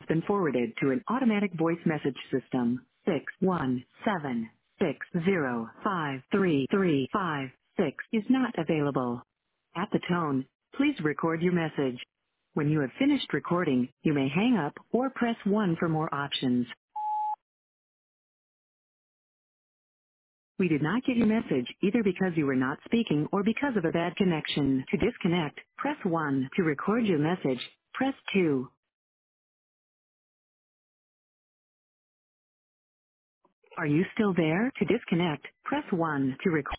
been forwarded to an automatic voice message system. 617605335 is not available. At the tone, please record your message. When you have finished recording, you may hang up or press 1 for more options. We did not get your message either because you were not speaking or because of a bad connection. To disconnect, press 1. To record your message, press 2. Are you still there? To disconnect, press 1. To record